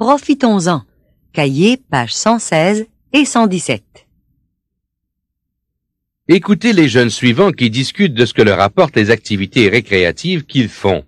Profitons-en. Cahier, pages 116 et 117. Écoutez les jeunes suivants qui discutent de ce que leur apportent les activités récréatives qu'ils font.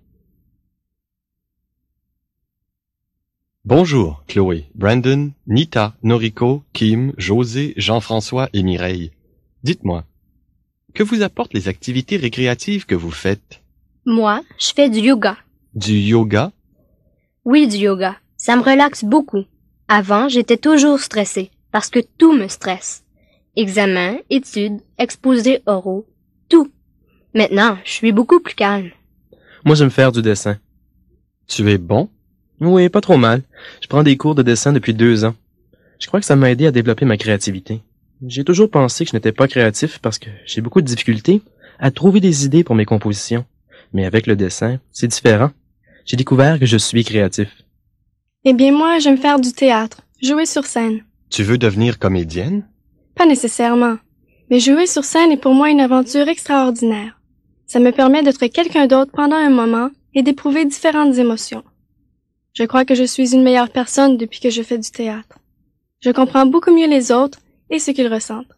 Bonjour, Chloé, Brandon, Nita, Noriko, Kim, José, Jean-François et Mireille. Dites-moi, que vous apportent les activités récréatives que vous faites? Moi, je fais du yoga. Du yoga? Oui, du yoga. Ça me relaxe beaucoup. Avant, j'étais toujours stressée, parce que tout me stresse. Examens, études, exposés oraux, tout. Maintenant, je suis beaucoup plus calme. Moi, j'aime faire du dessin. Tu es bon? Oui, pas trop mal. Je prends des cours de dessin depuis 2 ans. Je crois que ça m'a aidé à développer ma créativité. J'ai toujours pensé que je n'étais pas créatif parce que j'ai beaucoup de difficultés à trouver des idées pour mes compositions. Mais avec le dessin, c'est différent. J'ai découvert que je suis créatif. Eh bien, moi, j'aime faire du théâtre, jouer sur scène. Tu veux devenir comédienne? Pas nécessairement. Mais jouer sur scène est pour moi une aventure extraordinaire. Ça me permet d'être quelqu'un d'autre pendant un moment et d'éprouver différentes émotions. Je crois que je suis une meilleure personne depuis que je fais du théâtre. Je comprends beaucoup mieux les autres et ce qu'ils ressentent.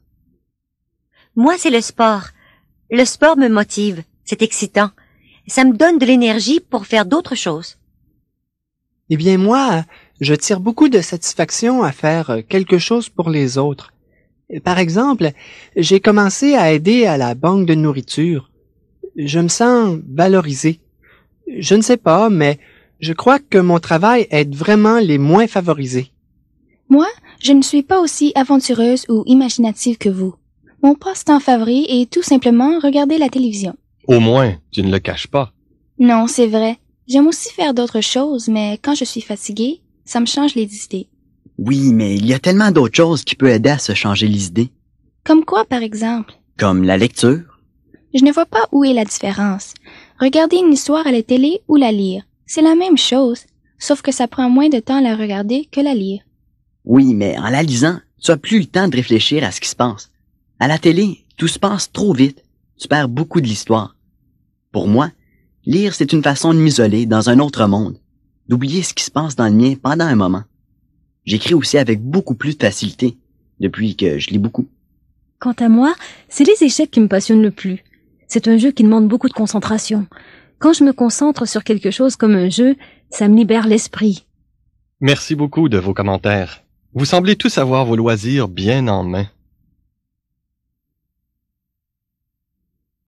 Moi, c'est le sport. Le sport me motive. C'est excitant. Ça me donne de l'énergie pour faire d'autres choses. Eh bien, moi, je tire beaucoup de satisfaction à faire quelque chose pour les autres. Par exemple, j'ai commencé à aider à la banque de nourriture. Je me sens valorisé. Je ne sais pas, mais je crois que mon travail aide vraiment les moins favorisés. Moi, je ne suis pas aussi aventureuse ou imaginative que vous. Mon passe-temps favori est tout simplement regarder la télévision. Au moins, tu ne le caches pas. Non, c'est vrai. J'aime aussi faire d'autres choses, mais quand je suis fatiguée, ça me change les idées. Oui, mais il y a tellement d'autres choses qui peuvent aider à se changer les idées. Comme quoi, par exemple? Comme la lecture. Je ne vois pas où est la différence. Regarder une histoire à la télé ou la lire, c'est la même chose, sauf que ça prend moins de temps à la regarder que la lire. Oui, mais en la lisant, tu as plus le temps de réfléchir à ce qui se passe. À la télé, tout se passe trop vite. Tu perds beaucoup de l'histoire. Pour moi, lire, c'est une façon de m'isoler dans un autre monde, d'oublier ce qui se passe dans le mien pendant un moment. J'écris aussi avec beaucoup plus de facilité, depuis que je lis beaucoup. Quant à moi, c'est les échecs qui me passionnent le plus. C'est un jeu qui demande beaucoup de concentration. Quand je me concentre sur quelque chose comme un jeu, ça me libère l'esprit. Merci beaucoup de vos commentaires. Vous semblez tous avoir vos loisirs bien en main.